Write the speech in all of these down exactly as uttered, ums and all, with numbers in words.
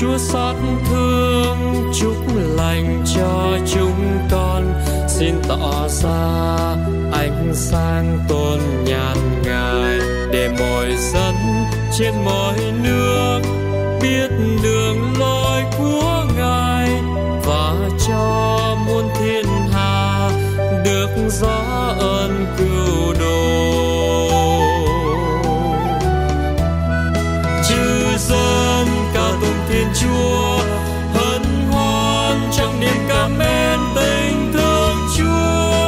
Chúa xót thương chúc lành cho chúng con, xin tỏ ra ánh sáng tôn nhàn Ngài, để mọi dân trên mọi nước biết đường lối của Ngài, và cho muôn thiên hạ được rõ ơn cứu độ. Chư dân ca tụng Thiên Chúa, hân hoan trong niềm cảm mến tình thương Chúa.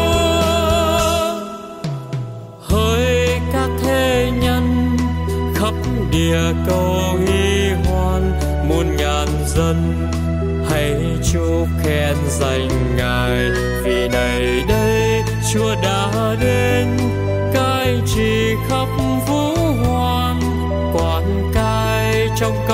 Hỡi các thế nhân khắp địa cầu hy hoan, muôn ngàn dân hãy chúc khen danh Ngài, vì này đây Chúa đã đến cai trị khắp vũ hoàn, quan cai trong